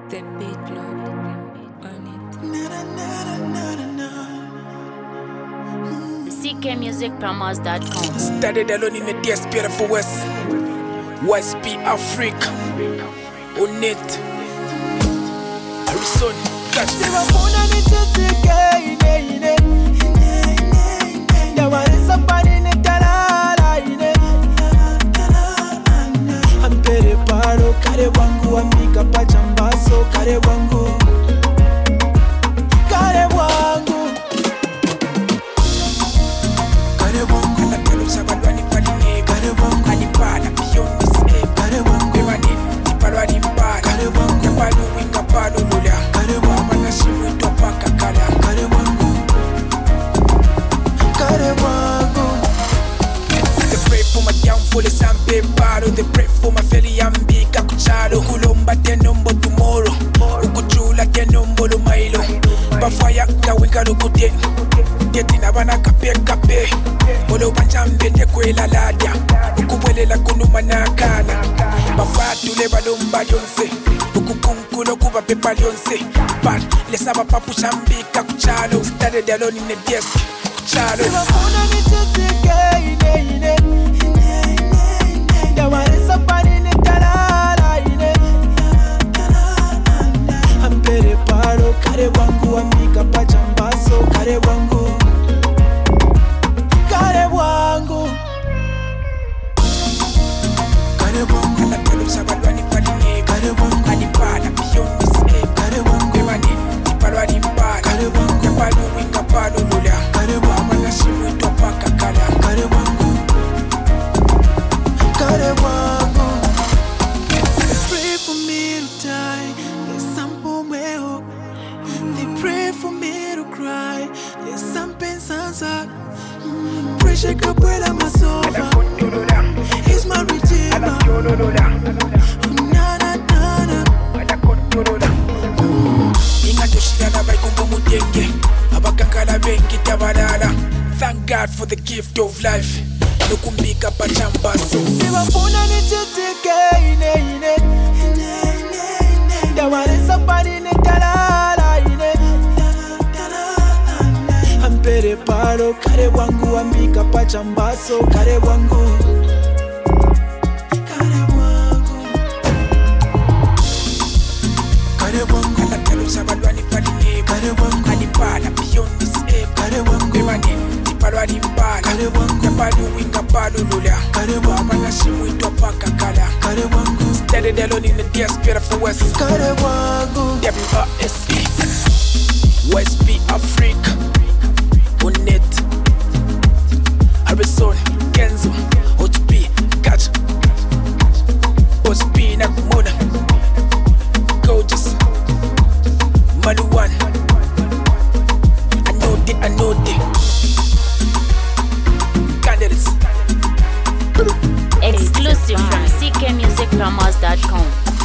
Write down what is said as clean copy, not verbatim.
The beat load on it. ckmusicpromos.com. Started alone in the diaspora for West be Africa. On it. Harrison, catch me. Kare wangu amika pachambaso kare wangu Ala telo sabalwani paline kare wangu alipala beyond this kare wangu emani tipalwani mpala kare wangu yapalu winga palu lula kare wangu anashimu itopaka kala kare wangu They pray for my downfall is ampe paro. They pray for my failure ambika kuchalo kulomba tenombo tomorrow ukuchula tenombo lumailo bafaya kawinga lukute Yetina bana kape kape Molo banjambe ndekwela ladya ukubwelela kunuma nakana bafatule balomba lyonse ukukunkulo kuba pepa lyonse but lesaba papushambika kuchalo started alone in the desk kuchalo kare wangu amika pachambaso kare wangu ala telo sabalwani paline kare wangu alipala beyond this kare wangu emani tipalwani mpala kare wangu yapalu winga palu lula kare wangu anashimu itopaka kala kare wangu Pray for me to die. There's some way. They pray for me to cry. There's some pain sansa. Pressure capuela masova. He's my redeemer. Na na na na. Ingadoshilala baikumbu mutenge abakankala bengi tabalala. Thank God for the gift of life nokumbika pachambaso Sibafuna nichitike ine Yawaresa parine talala ine Ampere paro kare wangu amika pachambaso kare wangu ala telo sabalwani paline kare wangu alipala beyond this kare wangu emani tipalwani mpala kare wangu yapalu winga palu lula kare wangu anashimu itopaka kala kare wangu started alone in the diaspora for West kare wangu WSE be Africa on it Harrison Kenzo HB Gotcha OSP Nakumona Gorgeous Maluwan I know the Candidates Exclusive from ckmusicpromos.com.